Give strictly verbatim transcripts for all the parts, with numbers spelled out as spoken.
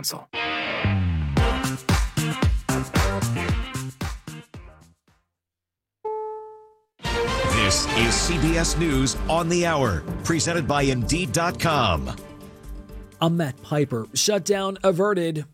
Council. This is C B S News on the Hour, presented by Indeed dot com. I'm Matt Piper. Shutdown averted.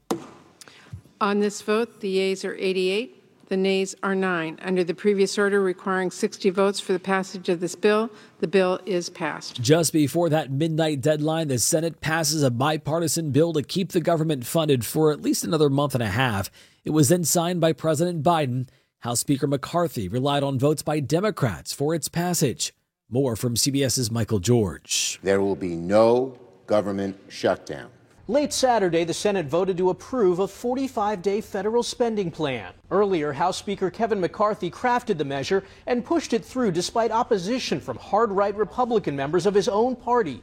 On this vote, the yeas are eighty-eight, the nays are nine. Under the previous order requiring sixty votes for the passage of this bill, the bill is passed. Just before that midnight deadline, the Senate passes a bipartisan bill to keep the government funded for at least another month and a half. It was then signed by President Biden. House Speaker McCarthy relied on votes by Democrats for its passage. More from CBS's Michael George. There will be no government shutdown. Late Saturday, the Senate voted to approve a forty-five day federal spending plan. Earlier, House Speaker Kevin McCarthy crafted the measure and pushed it through despite opposition from hard-right Republican members of his own party.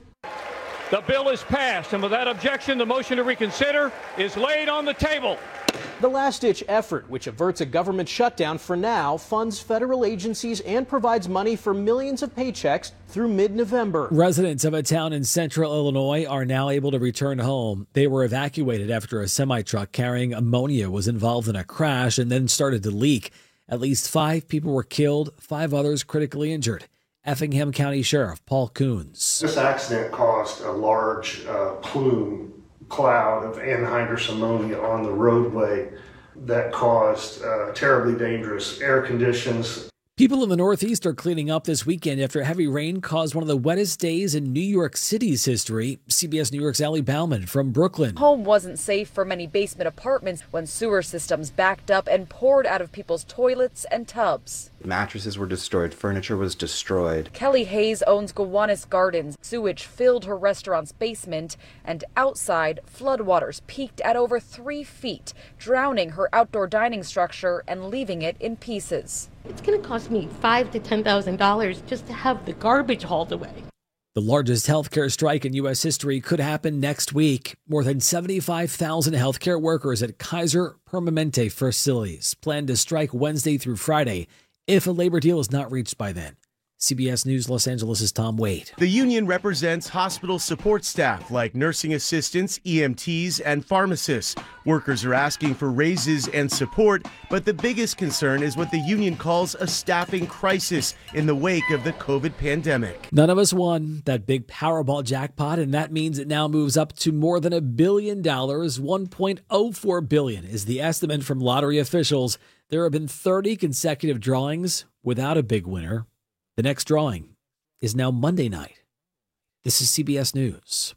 The bill is passed, and without objection, the motion to reconsider is laid on the table. The last-ditch effort, which averts a government shutdown for now, funds federal agencies and provides money for millions of paychecks through mid-November. Residents of a town in central Illinois are now able to return home. They were evacuated after a semi-truck carrying ammonia was involved in a crash and then started to leak. At least five people were killed, five others critically injured. Effingham County Sheriff Paul Coons. This accident caused a large uh, plume cloud of anhydrous ammonia on the roadway that caused uh, terribly dangerous air conditions. People in the Northeast are cleaning up this weekend after heavy rain caused one of the wettest days in New York City's history. C B S New York's Allie Bauman from Brooklyn. Home wasn't safe for many basement apartments when sewer systems backed up and poured out of people's toilets and tubs. Mattresses were destroyed, furniture was destroyed. Kelly Hayes owns Gowanus Gardens. Sewage filled her restaurant's basement, and outside, floodwaters peaked at over three feet, drowning her outdoor dining structure and leaving it in pieces. It's going to cost me five to ten thousand dollars just to have the garbage hauled away. The largest healthcare strike in U S history could happen next week. More than seventy-five thousand healthcare workers at Kaiser Permanente facilities plan to strike Wednesday through Friday if a labor deal is not reached by then. C B S News Los Angeles' Tom Wade. The union represents hospital support staff like nursing assistants, E M Ts, and pharmacists. Workers are asking for raises and support, but the biggest concern is what the union calls a staffing crisis in the wake of the COVID pandemic. None of us won that big Powerball jackpot, and that means it now moves up to more than a billion dollars. one point oh four billion dollars is the estimate from lottery officials. There have been thirty consecutive drawings without a big winner. The next drawing is now Monday night. This is C B S News.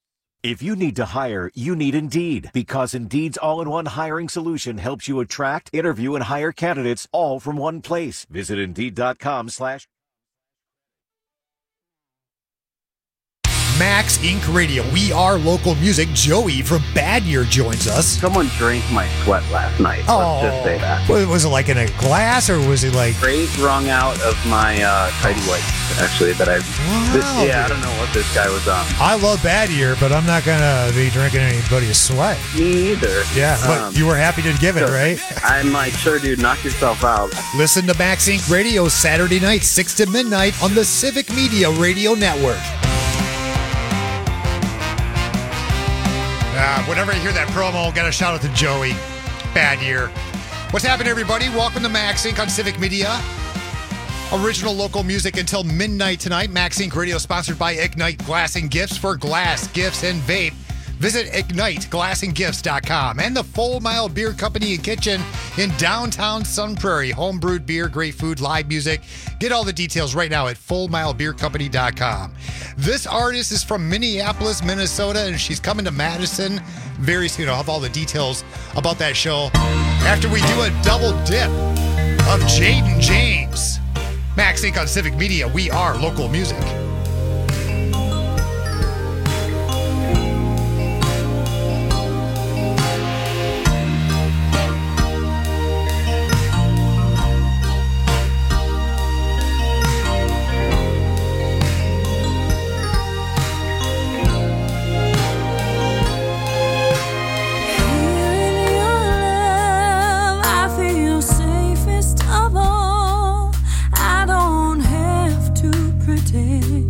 If you need to hire, you need Indeed, because Indeed's all-in-one hiring solution helps you attract, interview, and hire candidates all from one place. Visit Indeed.com slash Max Incorporated. Radio. We are local music. Joey from Bad Year joins us. Someone drank my sweat last night. Oh, let's just say that. Was it like in a glass, or was it like straight wrung out of my uh, tidy whites? Actually, that I. Wow, this, yeah, I don't know what this guy was on. I love Bad Year, but I'm not gonna be drinking anybody's sweat. Me either. Yeah, but um, you were happy to give it, so right? I'm like, sure, dude, knock yourself out. Listen to Max Incorporated. Radio Saturday night, six to midnight on the Civic Media Radio Network. Uh, whenever I hear that promo, got a shout out to Joey. Bad Year. What's happening, everybody? Welcome to Max Incorporated on Civic Media. Original local music until midnight tonight. Max Incorporated Radio sponsored by Ignite Glass and Gifts for glass, gifts, and vape. Visit ignite glass and gifts dot com and the Full Mile Beer Company and Kitchen in downtown Sun Prairie. Homebrewed beer, great food, live music. Get all the details right now at full mile beer company dot com. This artist is from Minneapolis, Minnesota, and she's coming to Madison very soon. I'll have all the details about that show after we do a double dip of Jaden James. Max Incorporated on Civic Media. We are local music. I don't have to pretend.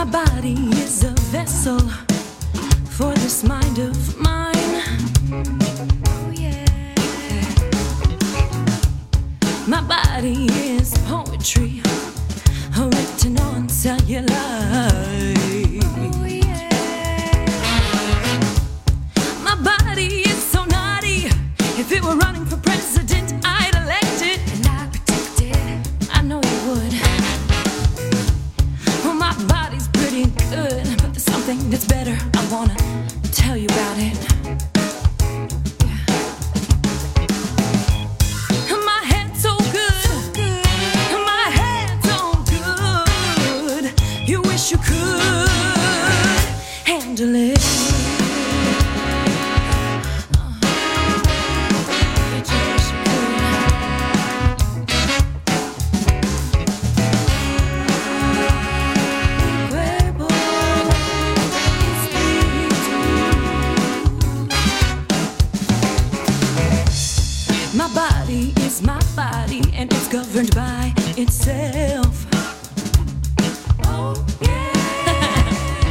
My body is a vessel for this mind of mine. Oh yeah. My body is poetry written on cellulite. Oh yeah. My body is so naughty. If it were running for president, I'd elect it and I'd protect it. I know you would. Well, my body's pretty good, but there's something that's better. I wanna tell you about it. My head's so good, my head's so good. You wish you could handle it. My body is my body, and it's governed by itself. Oh, yeah.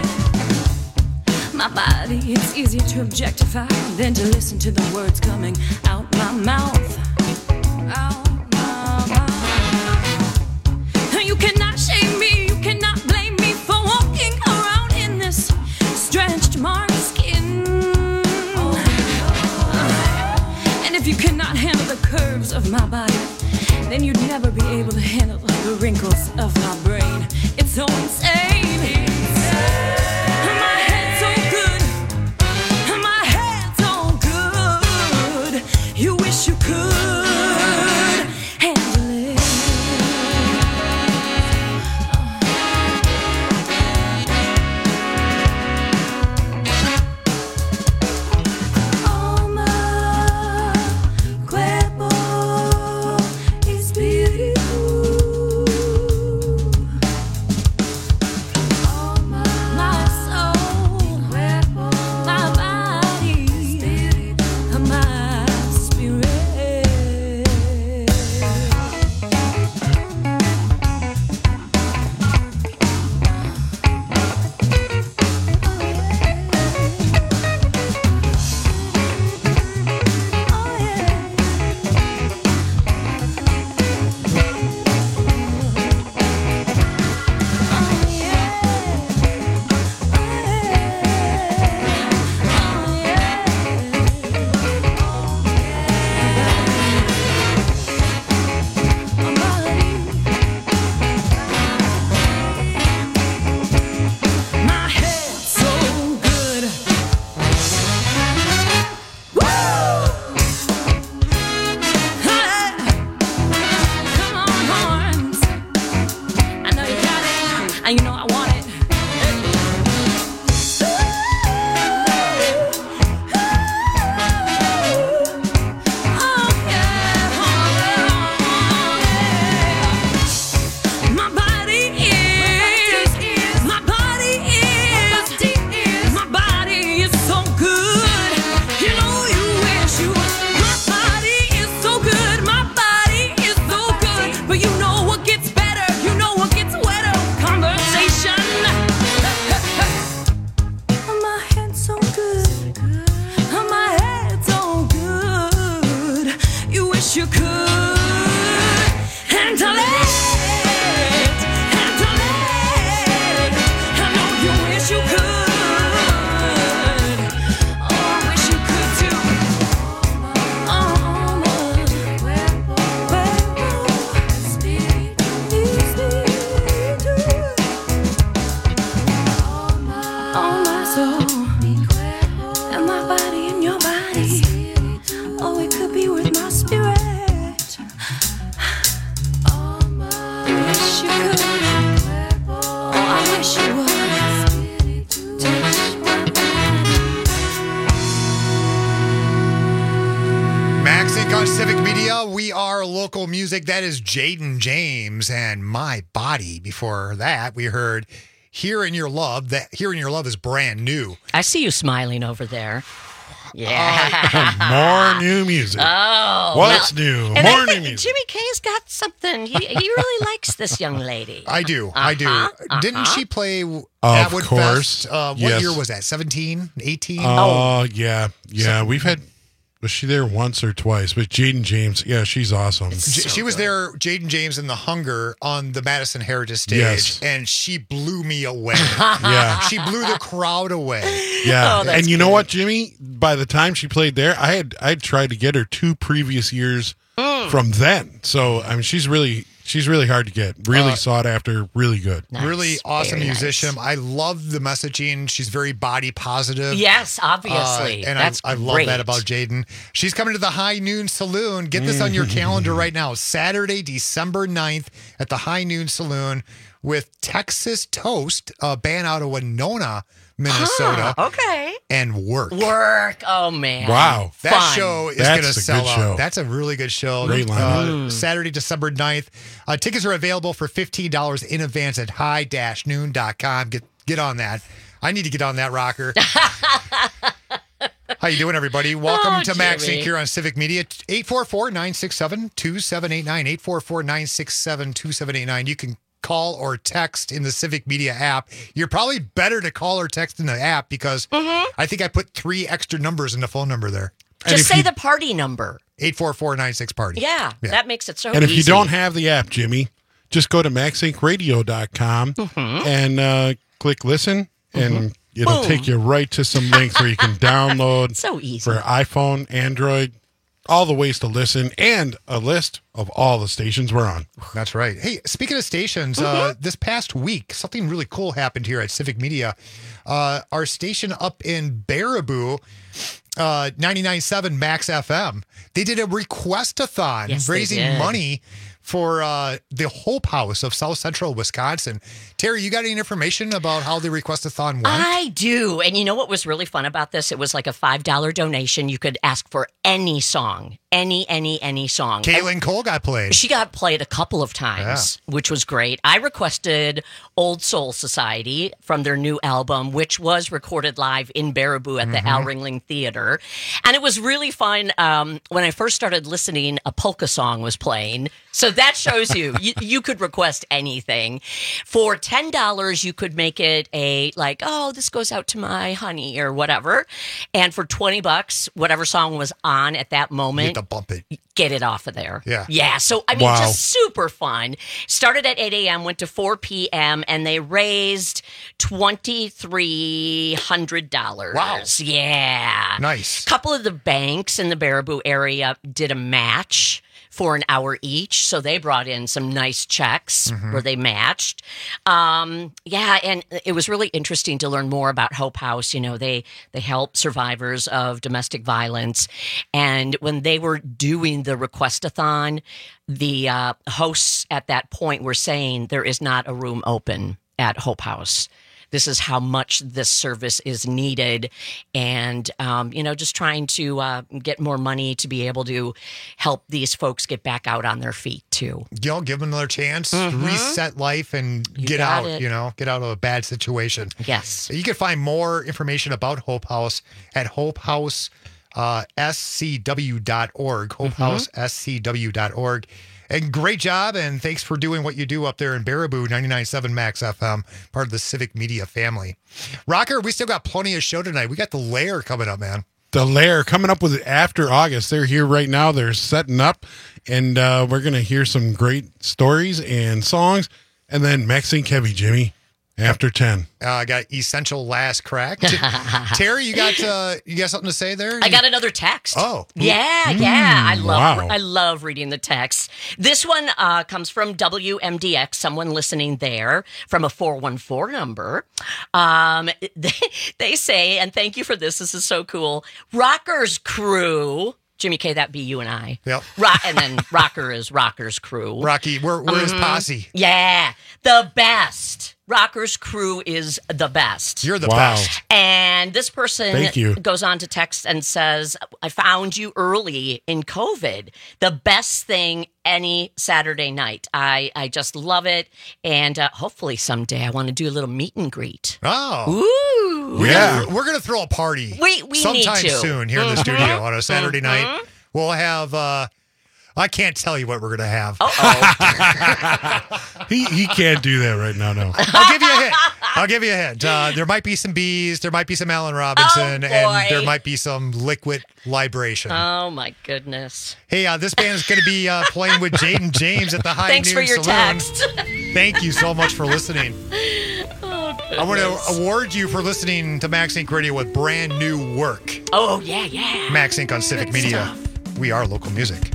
My body is easier to objectify than to listen to the words coming out my mouth. Out my mouth. You cannot shame me, you cannot blame me for walking around in this stretched mark skin. And if you cannot handle the curves of my body, then you'd never be able to handle the wrinkles of my brain. It's so insane. My head's so good. My head's so good. You wish you could handle it. Oh, my cuerpo espíritu. Oh, my soul, my body, my spirit. My head's so good. Woo! Hey! Come on, horns. I know you got it, and you know I want it. Oh, yeah. My body is, my body is, my body is so good. You know you wish you was. My body is so good. My body is so good. But you know what gets better. You know what gets wetter. Conversation. My head's so good. My head's so good. You wish you could handle it. Handle it. I know you wish you could. Oh, I wish you could too. Oh, my cuerpo espíritu. Oh, my soul, and my body and your body. Oh, it could be with my spirit. Wish you could. Oh, I wish you would. Touch my body. Maxink on Civic Media. We are local music. That is Jaden James and My Body. Before that, we heard Here in Your Love. That Here in Your Love is brand new. I see you smiling over there. More new music. Oh. What's well, new? And More I new think music. Jimmy K's got something. He, he really likes this young lady. I do. Uh-huh, I do. Uh-huh. Didn't she play Of at Woodfest? course. Uh, what Yes. year was that? seventeen, eighteen? Oh, yeah. Yeah. We've had, was she there once or twice? But Jaden James, yeah, she's awesome. J- So she was good. there, Jaden James and the Hunger on the Madison Heritage stage, Yes. and she blew me away. Yeah. She blew the crowd away. Yeah. Oh, that's and you know good. what, Jimmy? By the time she played there, I had I had tried to get her two previous years Mm. from then. So I mean she's really she's really hard to get. Really Uh, sought after, really good. Nice. Really awesome Very musician. nice. I love the messaging. She's very body positive. Yes, Uh, obviously. and That's I, I love great. that about Jaden. She's coming to the High Noon Saloon. Get this on your calendar right now. Saturday, December ninth at the High Noon Saloon with Texas Toast, a band out of Winona, Minnesota, Huh, okay. and Work. Work. Oh, man. Wow. That Fun. show is That's going to a sell good out. show. That's a really good show. Great Uh, lineup. Saturday, December ninth. Uh, tickets are available for fifteen dollars in advance at high dash noon dot com. Get get on that. I need to get on that, Rocker. How you doing, everybody? Welcome Oh, to Max Jimmy. Inc here on Civic Media. eight four four, nine six seven, two seven eight nine. eight four four, nine six seven, two seven eight nine. You can call or text in the Civic Media app. You're probably better to call or text in the app because I think I put three extra numbers in the phone number there. And Just if say you- the party number. eight four four nine six party. Yeah, that makes it so And if easy. you don't have the app, Jimmy, just go to max inc radio dot com Mm-hmm. and uh, click listen, and it'll Boom. take you right to some links where you can download So easy. for iPhone, Android, all the ways to listen, and a list of all the stations we're on. That's right. Hey, speaking of stations, uh, this past week, something really cool happened here at Civic Media. Uh, our station up in Baraboo, uh, ninety-nine point seven Max F M, they did a request-a-thon Yes, they raising did. money for uh, the Hope House of South Central Wisconsin. Terry, you got any information about how the request-a-thon went? I do. And you know what was really fun about this? It was like a five dollar donation. You could ask for any song, any, any, any song. Caitlin Cole got played. She got played a couple of times, which was great. I requested Old Soul Society from their new album, which was recorded live in Baraboo at the Al Ringling Theater. And it was really fun. Um, when I first started listening, a polka song was playing. So that shows you, you, you could request anything. For ten dollars, you could make it a, like, oh, this goes out to my honey or whatever. And for twenty bucks, whatever song was on at that You moment, have to bump it. get it off of there. Yeah. Yeah. So, I mean, Wow. just super fun. Started at eight a.m., went to four p.m., and they raised twenty-three hundred dollars. Wow. Yeah. Nice. A couple of the banks in the Baraboo area did a match for an hour each. So they brought in some nice checks where they matched. Um, yeah, and it was really interesting to learn more about Hope House. You know, they they help survivors of domestic violence. And when they were doing the request-a-thon, the uh, hosts at that point were saying there is not a room open at Hope House. This is how much this service is needed, and um, you know, just trying to uh, get more money to be able to help these folks get back out on their feet too. You know, give them another chance, Mhm. reset life, and You get got out, it. you know, get out of a bad situation. Yes. You can find more information about Hope House at Hope House uh, S C W dot org. Hope House S C W dot org. And great job, and thanks for doing what you do up there in Baraboo, ninety-nine point seven Max F M, part of the Civic Media family. Rocker, we still got plenty of show tonight. We got the Lair coming up, man. The Lair coming up with it after August. They're here right now. They're setting up, and uh, we're going to hear some great stories and songs. And then Max Inc Heavy, Jimmy, after ten. Uh, I got Essential Last Crack. Terry, you got uh, you got something to say there? I got another text. Oh. Yeah, yeah. I love wow. I love reading the text. This one uh, comes from W M D X, someone listening there from a four one four number. Um, they, they say, and thank you for this, this is so cool, Rockers Crew. Jimmy K, that be you and I. Yep. Rock, and then Rocker is Rockers Crew. Rocky, we're, we're his Mhm. posse. Yeah, the best. Rockers Crew is the best. You're the Wow. best. And this person Thank you. goes on to text and says, I found you early in COVID. The best thing any Saturday night. I, I just love it. And uh, hopefully someday I want to do a little meet and greet. Oh. Ooh. Ooh. We're Yeah. Gonna, we're going to throw a party We- we need sometime to. soon here in the Mhm. studio on a Saturday Mhm. night. We'll have, uh, I can't tell you what we're going to have. he he can't do that right now. No. I'll give you a hint. I'll give you a hint. Uh, there might be some bees. There might be some Allen Robinson. Oh, and boy. there might be some liquid libration. Oh, my goodness. Hey, uh, this band is going to be uh, playing with Jaden James at the High Thanks Noon for your Saloon. text. Thank you so much for listening. Oh, I want to award you for listening to Max Inc Radio with brand new work. Oh, yeah, yeah. Max Inc on Civic Good Media. stuff. We are local music.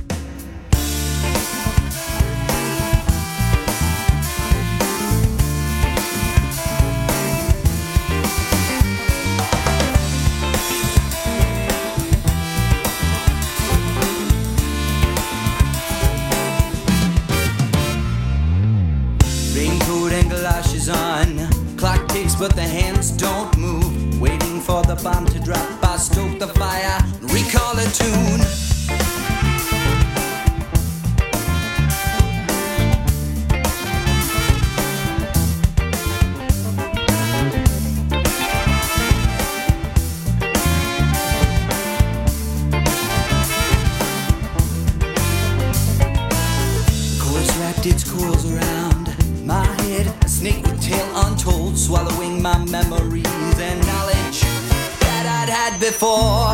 Raincoat and galoshes on. Clock ticks, but the hands don't move. Waiting for the bomb to drop. I stoke the fire, recall a tune. Chorus wrapped its coils around my head, a snake with tail untold, swallowing my memories and knowledge that I'd had before.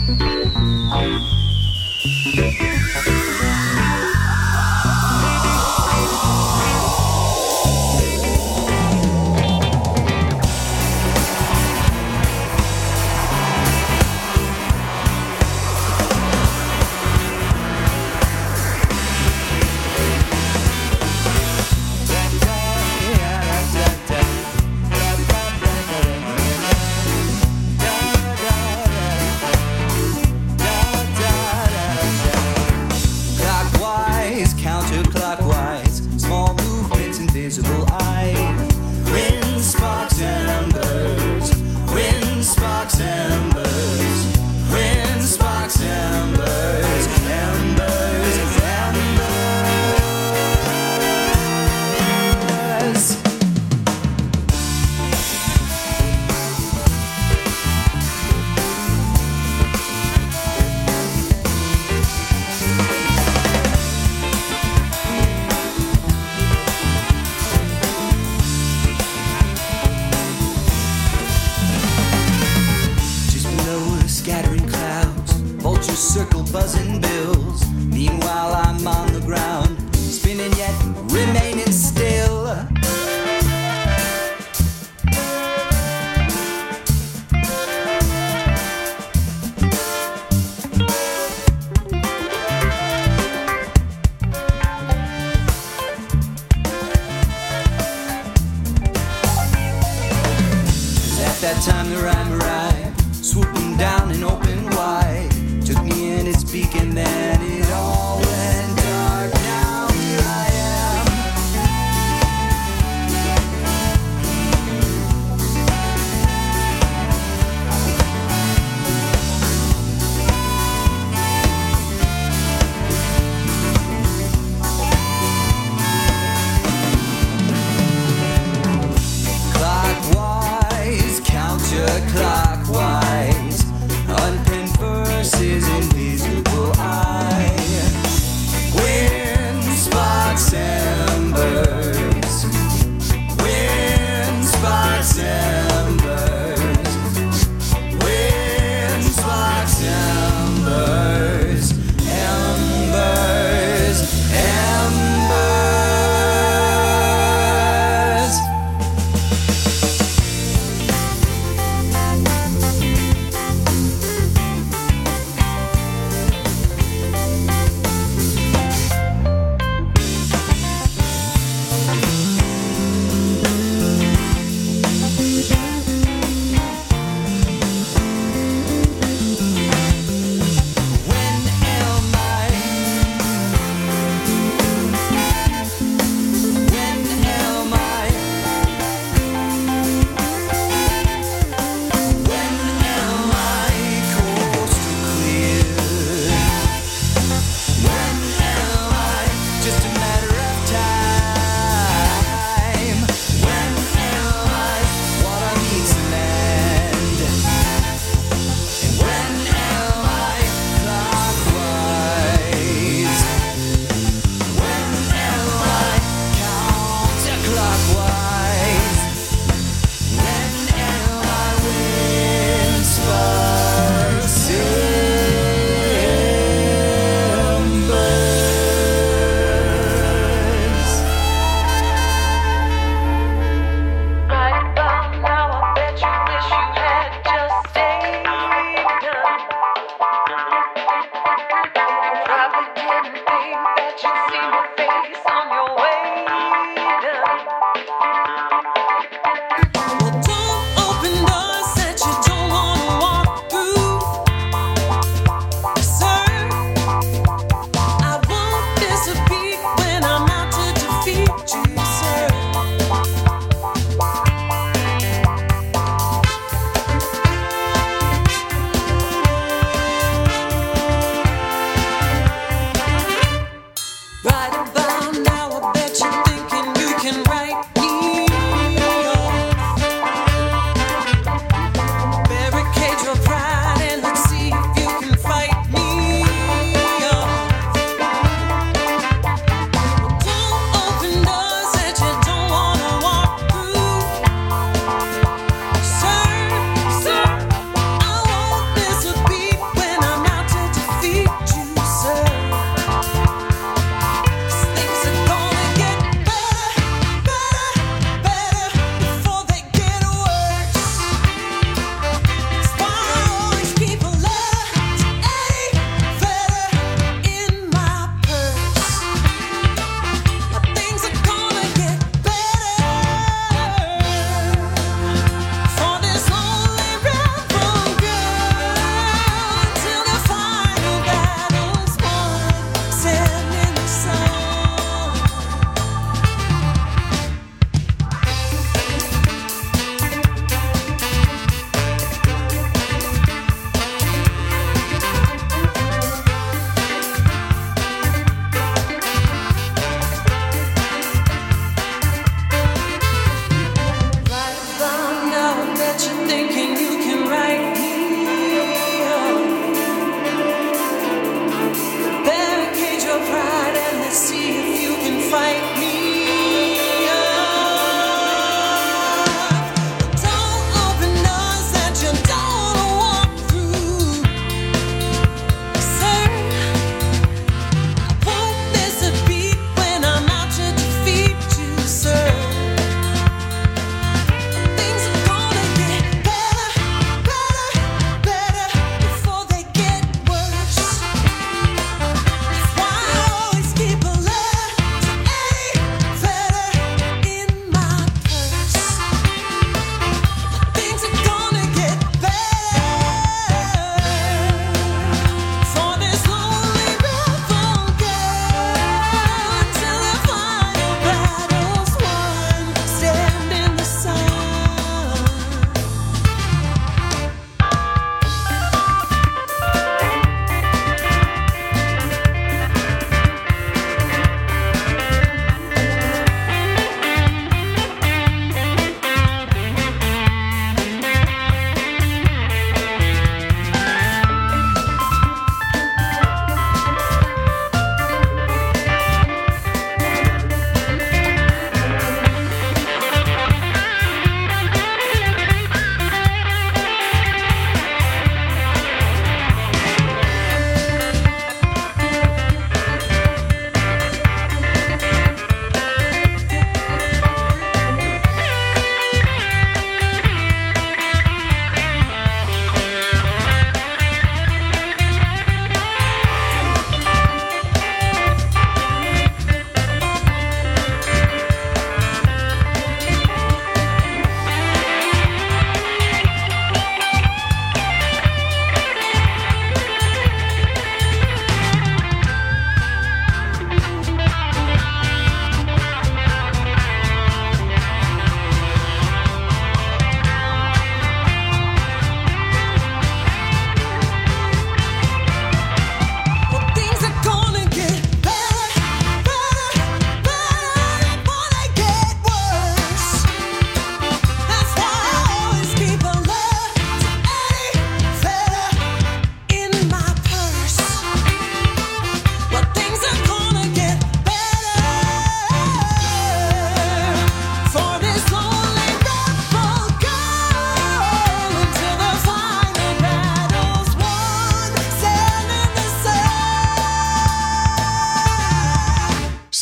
Clockwise, counterclockwise, small movements, invisible eye. Wind sparks and embers, wind sparks and embers, wind sparks and embers, embers, embers.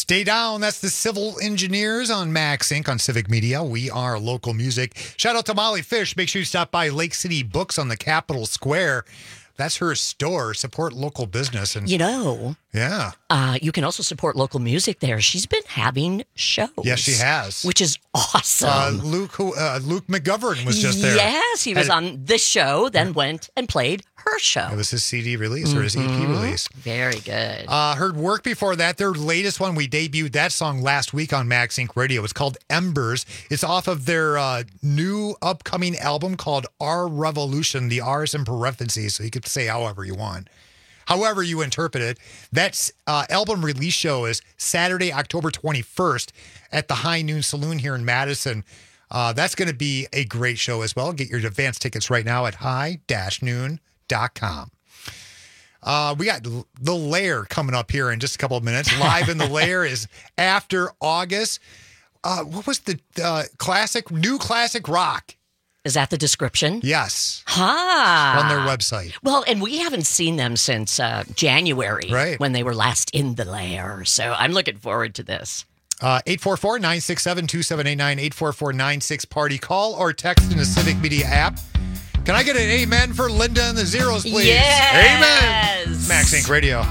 Stay down. That's the Civil Engineers on Max Incorporated on Civic Media. We are local music. Shout out to Molly Fish. Make sure you stop by Lake City Books on the Capitol Square. That's her store. Support local business. And you know, yeah, uh, you can also support local music there. She's been having shows. Yes, she has, which is awesome. Uh, Luke uh, Luke McGovern was just there. Yes, he was Had, on this show, then went and played her show. It was his C D release or his E P Mm-hmm. release. Very good. Uh, heard Work before that. Their latest one, we debuted that song last week on Max Incorporated Radio. It's called Embers. It's off of their uh, new upcoming album called Our Revolution. The R is in parentheses, so you could say however you want. However you interpret it. That uh, album release show is Saturday, October twenty-first at the High Noon Saloon here in Madison. Uh, that's going to be a great show as well. Get your advance tickets right now at high dash noon dot com. Uh, we got The Lair coming up here in just a couple of minutes. Live in The Lair is After August. Uh, what was the uh, classic, new classic rock? Is that the description? Yes. Ha! On their website. Well, and we haven't seen them since uh, January, right, when they were last in The Lair. So I'm looking forward to this. Uh, eight four four, nine six seven, two seven eight nine, eight four four, nine six party. Call or text in the Civic Media app. Can I get an amen for Linda and the Zeros, please? Yes! Amen! Max Incorporated Radio.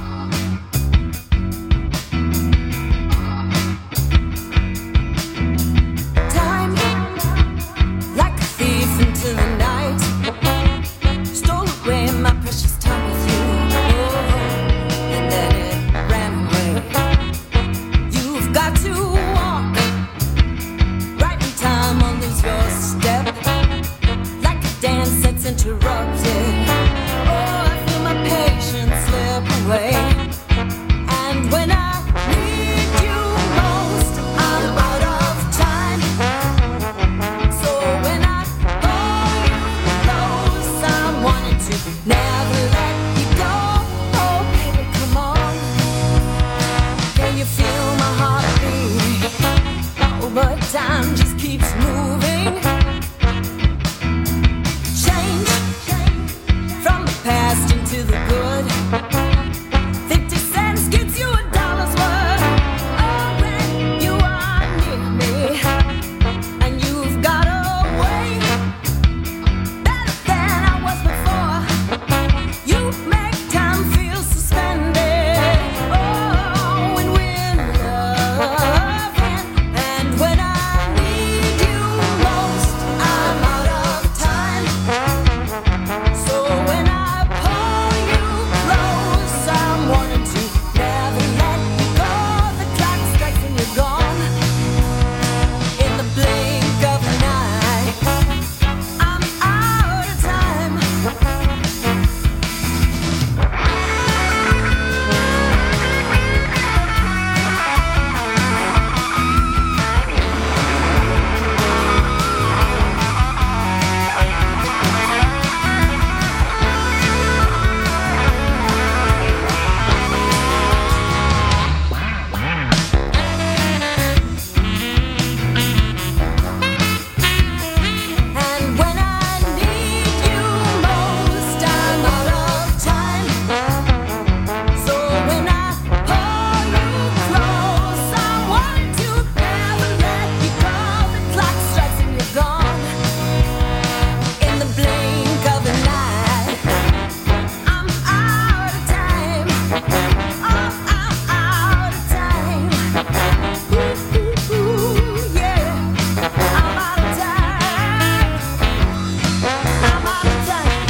Time, like a thief into the night, stole away my precious time with you. Oh, and then it ran away. You've got to walk right in time or lose your step. Like a dance that's interrupted. Oh, I feel my patience slip away. And when I need you most, I'm out of time. So when I call you close, I'm wanting to never let you go. Oh, baby, come on. Can you feel my heart beat? Oh, but time just keeps moving. Change from the past into the good. Fifty cents gets you a dollar's worth. Oh, when you are near me, and you've got a way better than I was before. You make time feel suspended. Oh, when we're loving, and when I need you most, I'm out of time. So when I pull you close, I'm wanting to never let you go. The clock strikes and you're gone. In the blink of an eye, I'm out of time. And when I need you most, I'm out of time. So when I pull you close, I want to never let you go. The clock strikes and you're gone. In the blink of an eye, I'm out of time. Oh, I'm out of time. Ooh, ooh, ooh, yeah. I'm out of time. I'm out of time.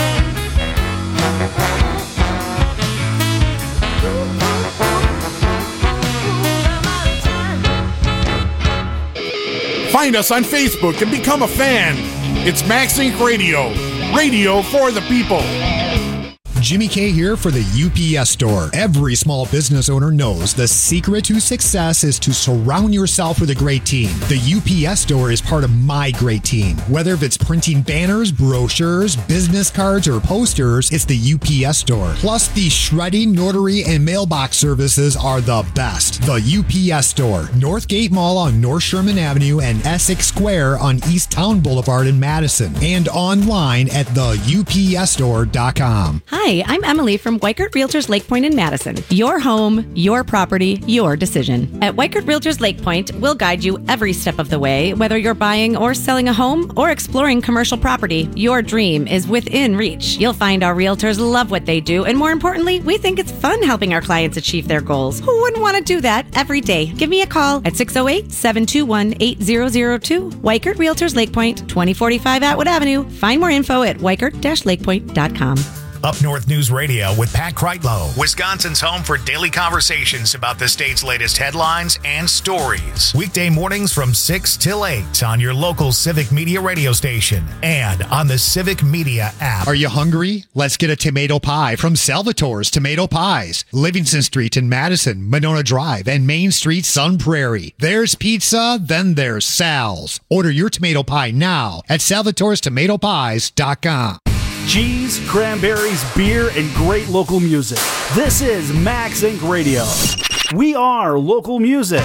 Find us on Facebook and become a fan. It's Max Incorporated Radio. Radio for the people. Jimmy K here for the U P S Store. Every small business owner knows the secret to success is to surround yourself with a great team. The U P S Store is part of my great team. Whether if it's printing banners, brochures, business cards, or posters, it's the U P S Store. Plus, the shredding, notary, and mailbox services are the best. The U P S Store, Northgate Mall on North Sherman Avenue and Essex Square on East Town Boulevard in Madison, and online at the U P S store dot com. Hi, Hi, I'm Emily from Weichert Realtors Lake Point in Madison. Your home, your property, your decision. At Weichert Realtors Lake Point, we'll guide you every step of the way, whether you're buying or selling a home or exploring commercial property. Your dream is within reach. You'll find our realtors love what they do, and more importantly, we think it's fun helping our clients achieve their goals. Who wouldn't want to do that every day? Give me a call at six oh eight, seven two one, eight zero zero two. Weichert Realtors Lake Point, twenty forty-five Atwood Avenue. Find more info at weichert dash lake point dot com. Up North News Radio with Pat Kreitlow, Wisconsin's home for daily conversations about the state's latest headlines and stories. Weekday mornings from six till eight on your local Civic Media radio station and on the Civic Media app. Are you hungry? Let's get a tomato pie from Salvatore's Tomato Pies. Livingston Street in Madison, Monona Drive, and Main Street, Sun Prairie. There's pizza, then there's Sal's. Order your tomato pie now at salvatores tomato pies dot com. Cheese, cranberries, beer, and great local music. This is Max Incorporated. Radio. We are local music.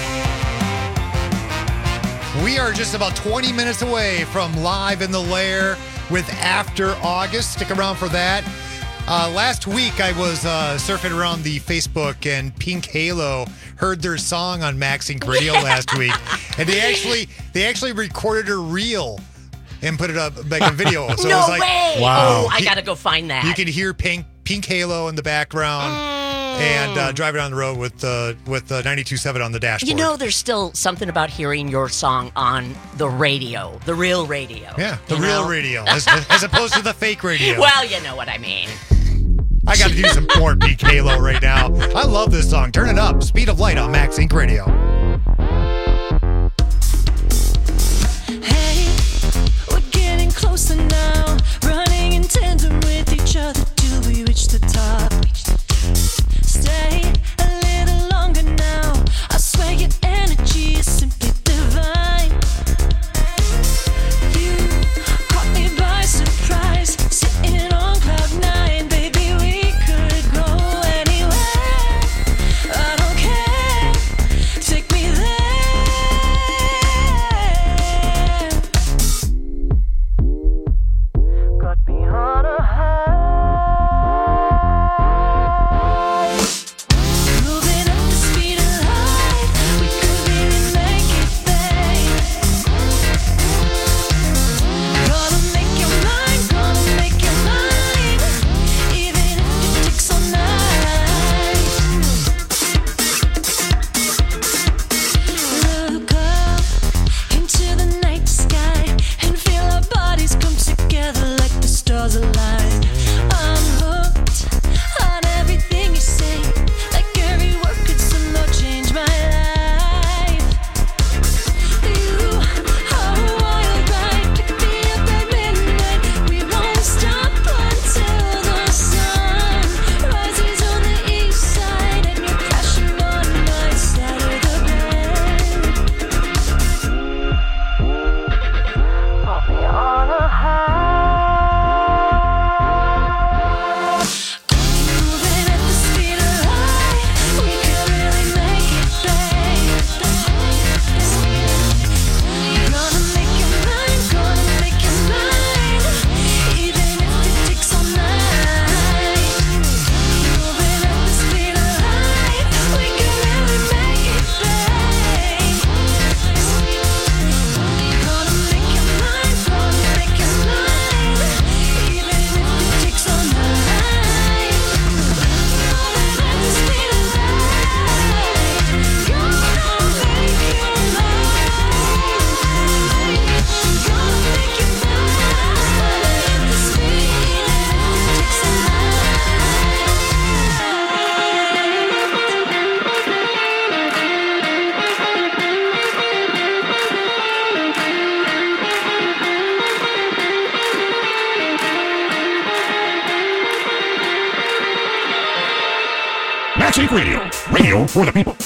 We are just about twenty minutes away from Live in the Lair with After August. Stick around for that. Uh, last week, I was uh, surfing around the Facebook, and Pink Halo heard their song on Max Inc Radio last week, and they actually they actually recorded a reel and put it up like a video. So no it was like, way! Wow. Oh, I gotta go find that. You can hear Pink Pink Halo in the background, mm. and uh, driving on the road with uh, with uh, ninety-two point seven on the dashboard. You know, there's still something about hearing your song on the radio, the real radio. Yeah, the real know? radio, as, as opposed to the fake radio. Well, you know what I mean. I got to do some more Pink Halo right now. I love this song. Turn it up. Speed of Light on Max Inc Radio. Closer now, running in tandem with each other till we reach the top. Stay a little longer now. I swear your energy is simply divine. You caught me by surprise, sitting on cloud nine. Baby, we could go anywhere. I don't care. Take me there. On a high, moving at the speed of light, we could really make it, babe. Gonna make your mind, gonna make your mind, even if it takes all night. Look up into the night sky and feel our bodies come together like the stars align. I'm hooked on everything you say, like every word could somehow change my life. You are a wild ride, pick me up at midnight. We won't stop until the sun rises on the east side, and you're crashing on my side of the bed. Put me on a high. Moving at the speed of light, we could really make it, babe. Gonna make your mind, gonna make your mind, even if it takes all night. Moving at the speed of light, we could really make it, babe. Gonna make your mind, gonna make your mind, even if it takes all night. Max Inc Radio. Radio for the people.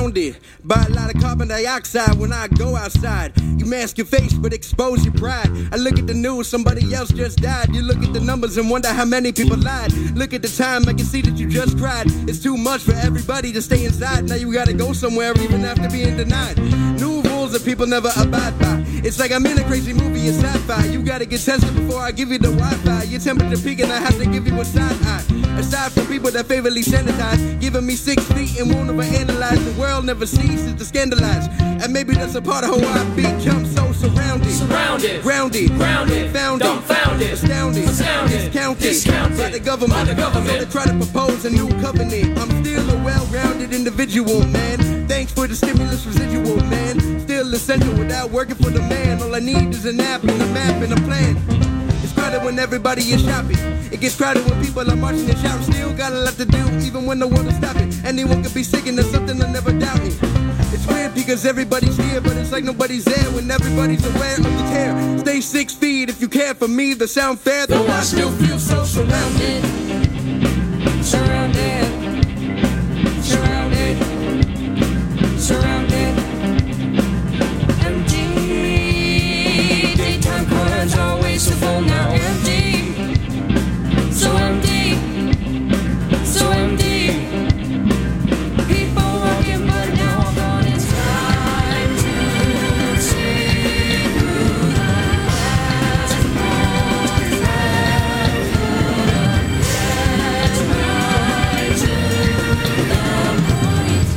surrounded by a lot of carbon dioxide when I go outside. You mask your face but expose your pride. I look at the news, somebody else just died. You look at the numbers and wonder how many people lied. Look at the time, I can see that you just cried. It's too much for everybody to stay inside. Now you gotta go somewhere even after being denied. New rules that people never abide by. It's like I'm in a crazy movie, it's sci-fi. You gotta get tested before I give you the Wi-Fi. Your temperature peaking, I have to give you a side eye. Aside from people that favorably sanitize, giving me six feet and won't overanalyze. The world never ceases to scandalize. And maybe that's a part of how I become so surrounded. Surrounded, grounded, grounded, founded, dumbfounded, astounded, astounded, discounted, discounted by the government. By the government. So they try to propose a new covenant. I'm still a well-rounded individual, man. Thanks for the stimulus residual, man. Still essential without working for the man. All I need is an app and a map and a plan. It's crowded when everybody is shopping. It gets crowded when people are marching and shouting. Still got a lot to do, even when no one is stopping. Anyone could be sick and there's something I never doubted. It's weird because everybody's here, but it's like nobody's there when everybody's aware of the tear. Stay six feet if you care for me. The sound fair, though I still feel so surrounded. Surrounded, surrounded, surrounded. Empty, daytime corners always so full now. Empty, so empty, so empty. People walking, but now all gone. It's time to see through the last one. Let's ride to the point.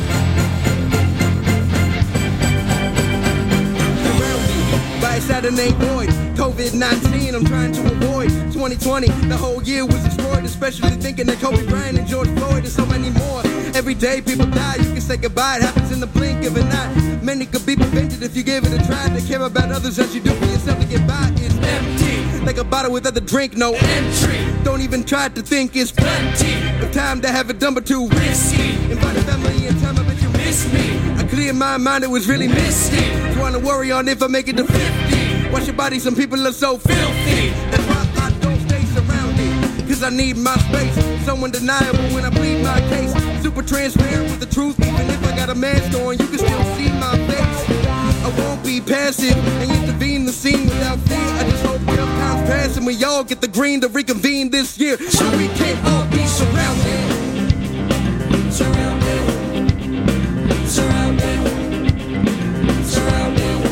Surrounded by a Saturday void. COVID nineteen, I'm trying to avoid. twenty twenty, the whole year was destroyed. Especially thinking that Kobe Bryant and George Floyd and so many more. Every day people die, you can say goodbye. It happens in the blink of an eye. Many could be prevented if you gave it a try. To care about others as you do for yourself to get by is empty. Like a bottle without the drink, no entry. Don't even try to think it's plenty. Of time to have it done but too risky. Invite a family in time, I bet you miss me. I cleared my mind, it was really misty. Trying to worry on if I make it to fifty. Watch your body, some people are so filthy. That's why I don't stay surrounded. Cause I need my space. So undeniable when I plead my case. Super transparent with the truth. Even if I got a mask on, you can still see my face. I won't be passive and intervene the scene without fear. I just hope tough times pass and we all get the green to reconvene this year. So we can all be surrounded. Surrounded, surrounded, surrounded.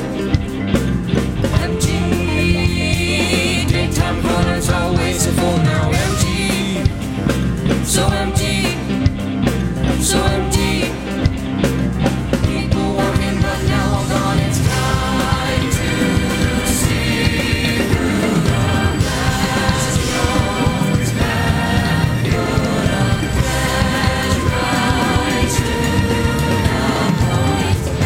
Empty, daytime corners always so full now. Empty, so empty, so empty. People walking but now all gone. It's time to see through the last one's back. Put up that right to the point.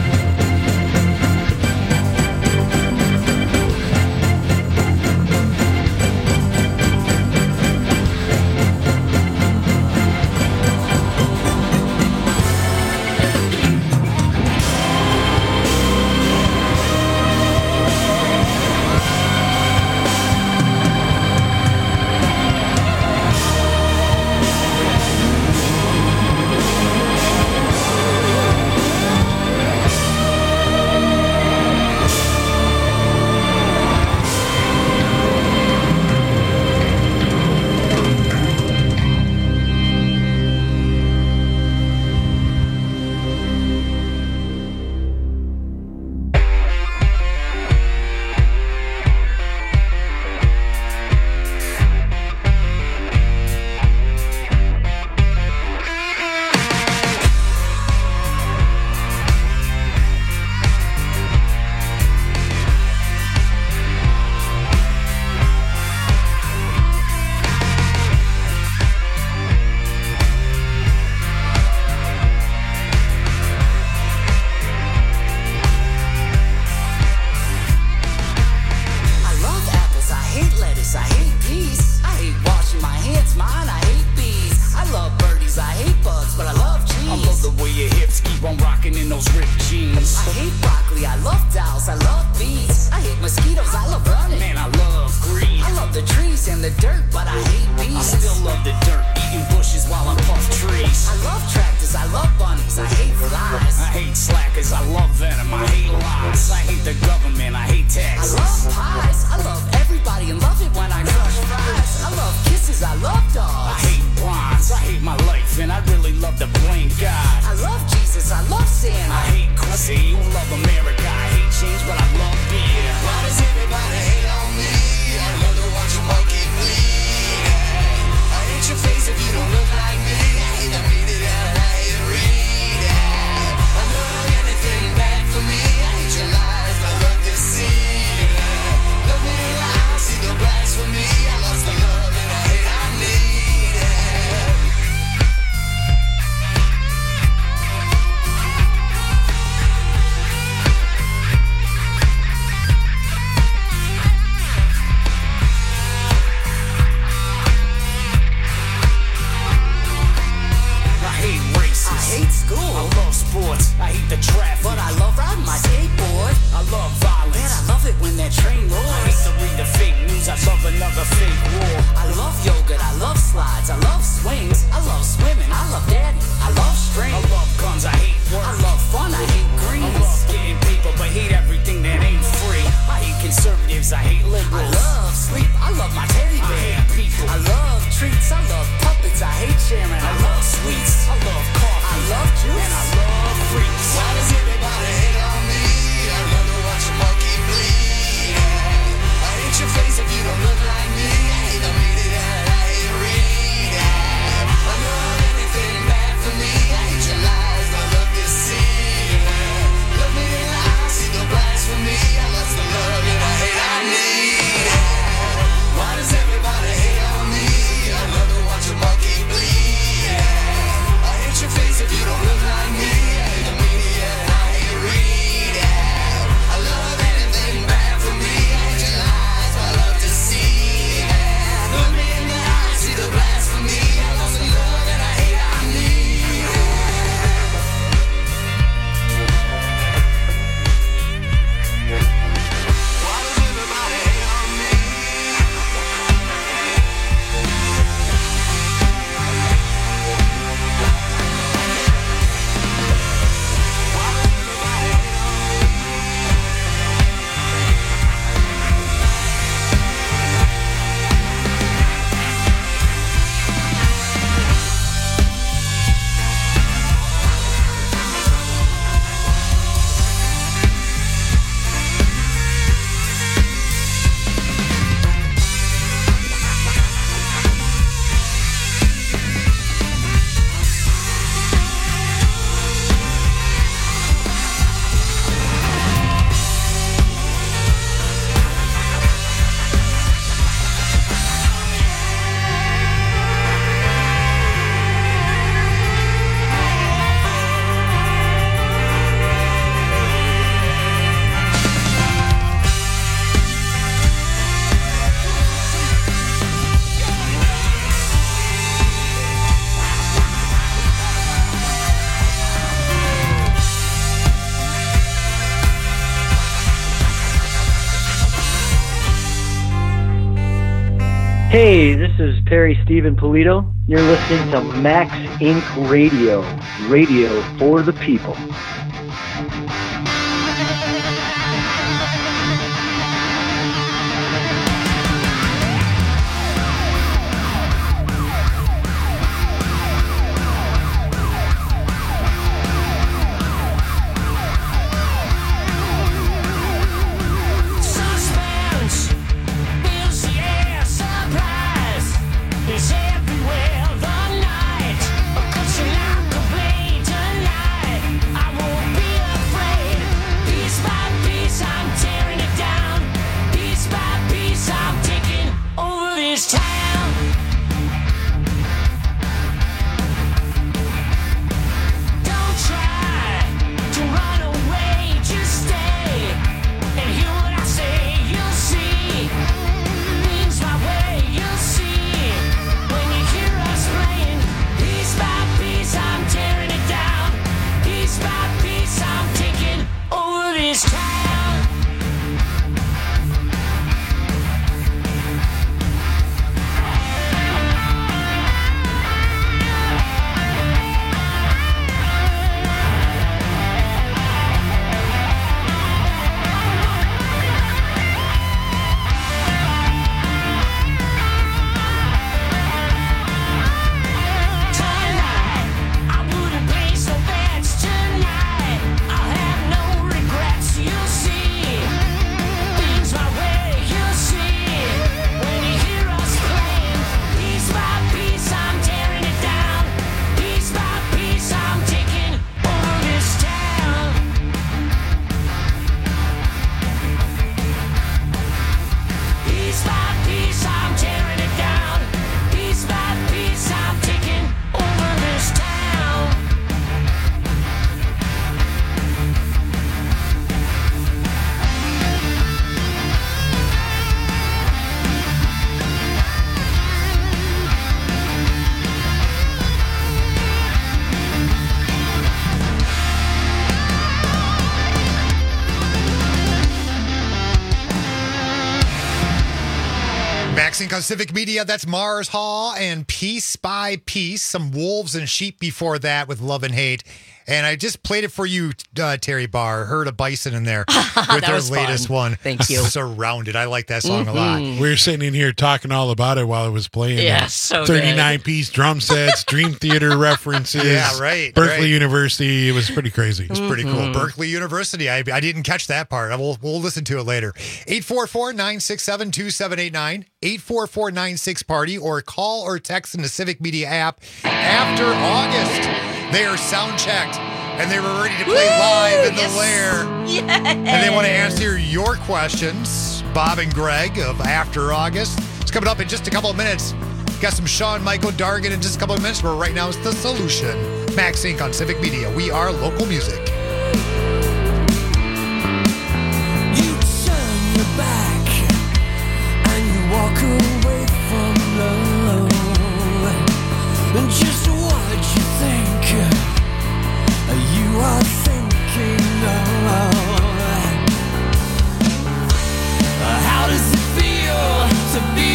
the dirt, but I hate bees. I still love the dirt, eating bushes while I puff trees. I love tractors, I love bunnies, I hate flies. love sports, I hate the traffic, but I love riding my skateboard. I love violence, man, I love it when that train rolls. I hate to read the fake news, I love another fake war. I love yogurt, I love slides, I love swings, I love swimming, I love daddy, I love strings. I love guns, I hate work, I love fun, I hate green. I love getting paper, but hate everything that ain't free. I hate conservatives, I hate liberals. I love sleep, I love my teddy bear. I hate people, I love treats, I love puppets, I hate sharing. I love sweets, I love coffee, I love juice, and I love freaks. Why does everybody hate on me? I'd rather watch a monkey bleed. I hate your face if you don't look like me. I hate the media and I hate reading. I love anything bad for me. I hate your lies, I love deceit. Look me in the eye, see the blasphemy. I lost the love and I hate I need. Why does everybody hate on me? I'd rather watch a monkey bleed. I hate your face if you don't look like me. I hate the media and I hate reading. I love anything bad for me. I hate your lies, I love deceit. Look me in the eye, see the blasphemy. I lost the love and I hate I need. Why does everybody hate on me? Hey, this is Perry Stephen Polito. You're listening to Max Incorporated. Radio, radio for the people. I won't Maxing on Civic Media, that's Mars Hall and Piece by Piece. Some Wolves and Sheep before that with Love and Hate. And I just played it for you, uh, Terry Barr. Heard a bison in there with their latest fun. one. Thank you. Surrounded. I like that song mm-hmm. a lot. We were sitting in here talking all about it while it was playing. Yeah, so thirty-nine piece drum sets, Dream Theater references. Yeah, right. Berkeley right. University. It was pretty crazy. It was pretty Mm-hmm. cool. Berkeley University. I, I didn't catch that part. I will, we'll listen to it later. eight four four, nine six seven, two seven eight nine. eight four four nine six party or call or text in the Civic Media app after August. They are sound checked and they were ready to play Woo! live in the yes. lair. Yes. And they want to answer your questions. Bob and Greg of After August. It's coming up in just a couple of minutes. Got some Shawn Michael Dargan in just a couple of minutes, but right now it's The Solution. Max Inc on Civic Media. We are local music. You turn your back and you walk away from love. And just what you think you are thinking of. How does it feel to be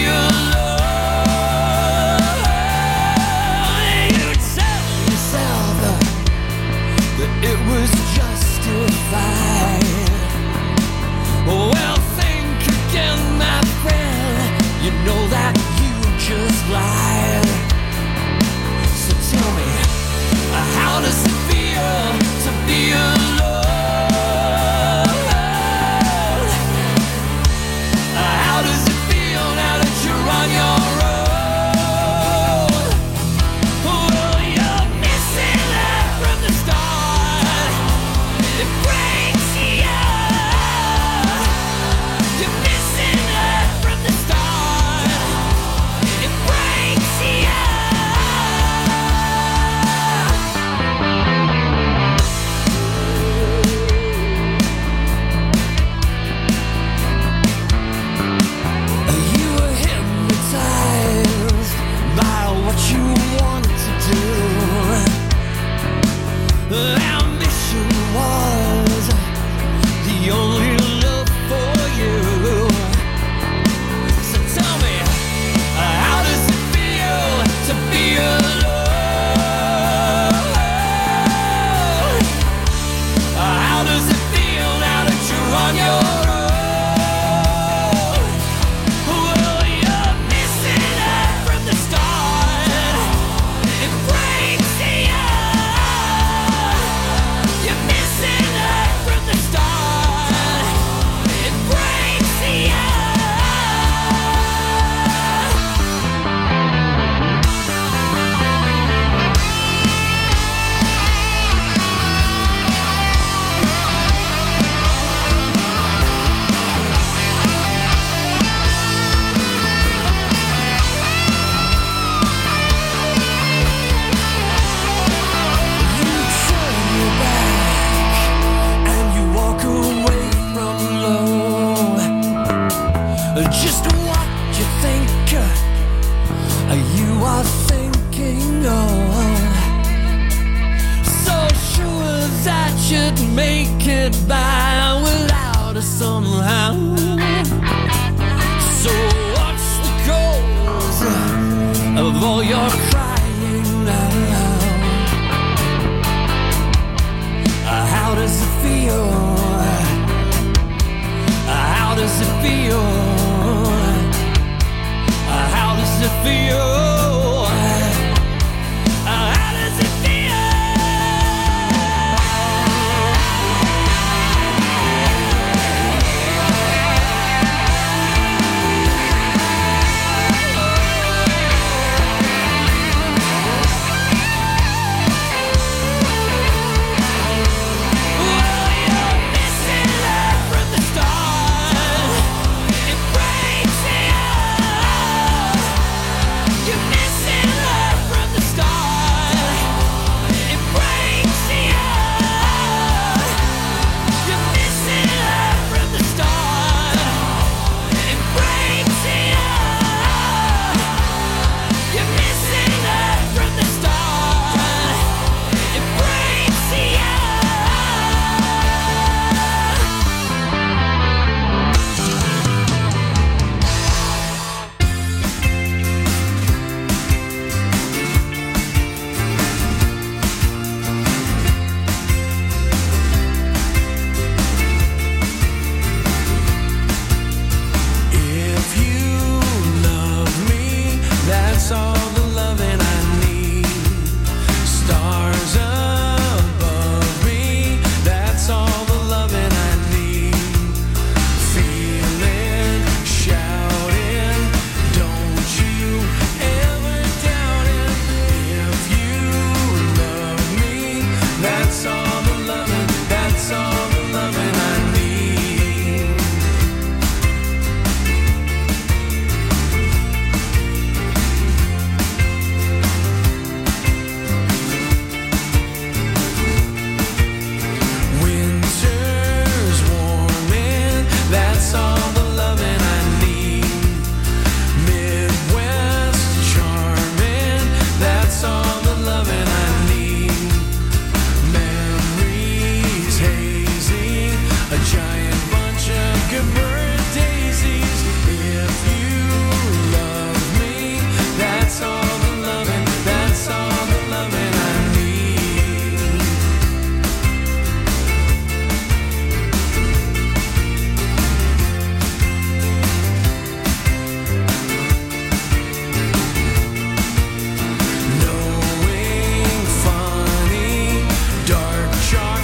alone? You tell yourself that it was justified. Well, think again, my friend. You know that you just lied. So tell me, how does it feel to be alone? How does it feel now that you're on your own? Well, you're missing that from the start. It breaks you. You're missing that from the start. It breaks you. You were hypnotized by what you wanted to do. Ambition was the only love for you. So tell me, how does it feel to be alone? How does it feel now that you're on your own? Well, you're missing that from the start. It breaks you. You're missing that from the start. It breaks you. You turn your back and you walk away from love. Just what you think you are thinking of. So sure that you'd make it by without us somehow. So what's the cause of all your crying now? How does it feel? How does it feel? How does it feel? How does it feel?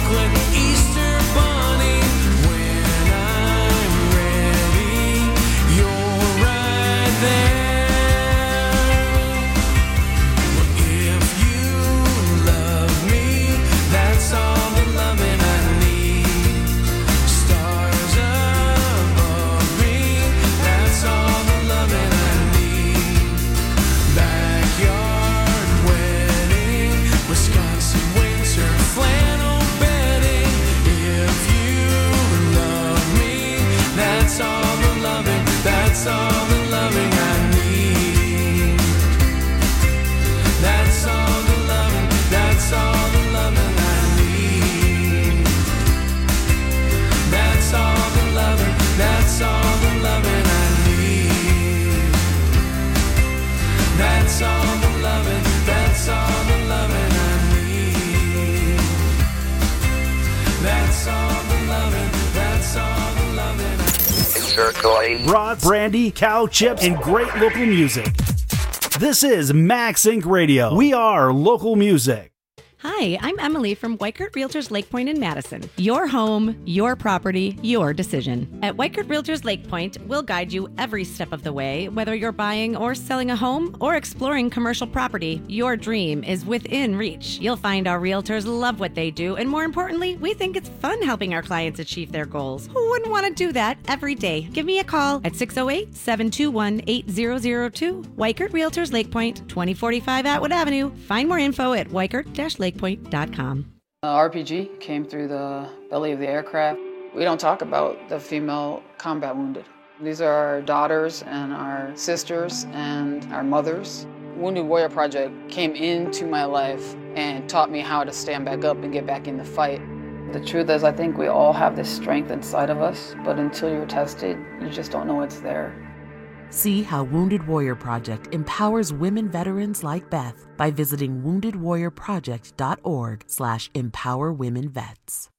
chocolate Easter bunny. When I'm ready, you're right there. If you love me, that's all the loving I need. Stars above me, that's all the loving I need. Backyard wedding, Wisconsin winter flannel bedding. If you love me, that's all the loving, that's all the loving I need. That's all the loving, that's all the loving I need. That's all the loving, that's all the loving I need. That's all the loving, that's all the loving I need. That's all the loving, that's all the loving I need. Broad, brandy, cow chips, and great local music. This is Max Incorporated. Radio. We are local music. Hi, I'm Emily from Weichert Realtors Lake Point in Madison. Your home, your property, your decision. At Weichert Realtors Lake Point, we'll guide you every step of the way, whether you're buying or selling a home or exploring commercial property. Your dream is within reach. You'll find our realtors love what they do, and more importantly, we think it's fun helping our clients achieve their goals. Who wouldn't want to do that every day? Give me a call at six oh eight, seven two one, eight zero zero two. Weichert Realtors Lake Point, twenty forty-five Atwood Avenue. Find more info at weichert dash lake point dot com. Uh, R P G came through the belly of the aircraft. We don't talk about the female combat wounded. These are our daughters and our sisters and our mothers. Wounded Warrior Project came into my life and taught me how to stand back up and get back in the fight. The truth is, I think we all have this strength inside of us, but until you're tested, you just don't know it's there. See how Wounded Warrior Project empowers women veterans like Beth by visiting wounded warrior project dot org slash empower women vets.